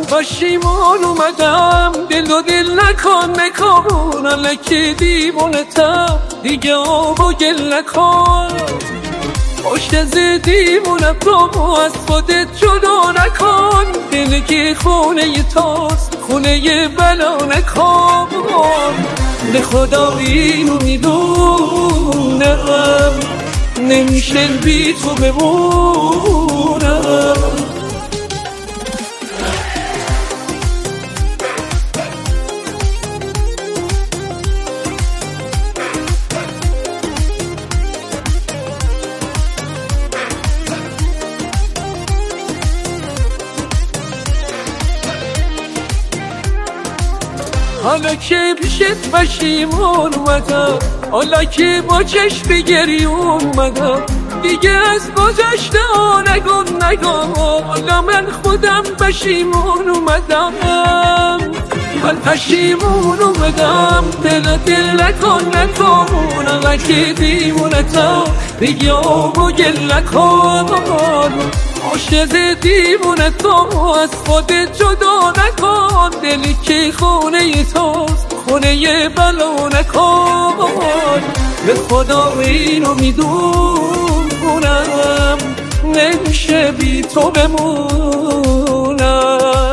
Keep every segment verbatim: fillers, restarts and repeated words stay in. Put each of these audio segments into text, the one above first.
پشیمون اومدم، دل و دل نکن نکن، الکی دیوونتم دیگه آب و گل نکن. پشت از دیوونم تو از خودت جدا نکن، دل که خونه تاست خونه بلا نکن. به خدا اینو میدونم نمیشه بی تو بمونم. حالا که پیشت پشیمون اومدم، حالا که با چشم گریون اومدم، دیگه از گذشته ها نگم نگم. حالا من خودم پشیمون اومدم، من پشیمون اومدم، دل دل نکن نکن، حالا که دیوونتم دیگه آب و گل نکن. عاشق دیوونه تو از خودت جدا نکن، دلی که خونه توست خونه بلا نکن. به خدا اینو میدونم نمیشه بی تو بمونم.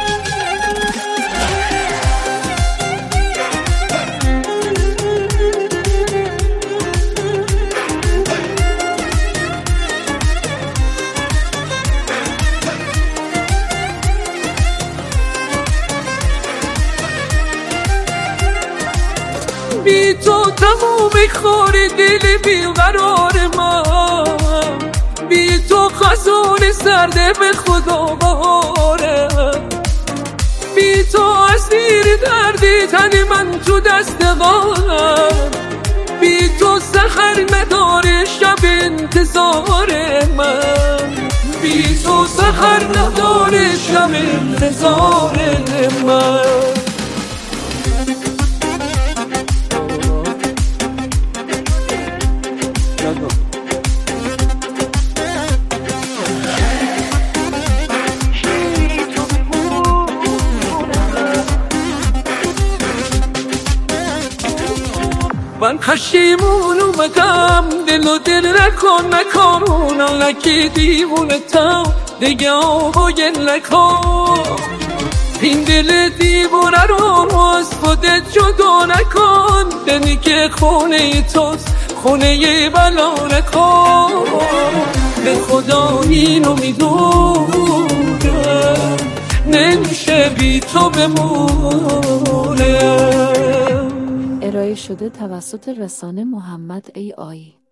بی تو تموم خاره دل بیقرار من، بی تو خزان سرده به خدا بهاره، بی تو اسیر درد تن من تو دست غم، بی تو سحر نداره شب انتظار من، بی تو سحر نداره شب انتظار من. من پشیمون اومدم، دل و دل نکن نکن، الکی دیوونتم دیگه آب و گل نکن. این دل دیوونه رو از خودت جدا نکن، دلی که خونه توست خونه بلا نکن. به خدا اینو میدونم نمیشه بی تو بمونه. ارائه شده توسط رسانه محمد ای آی.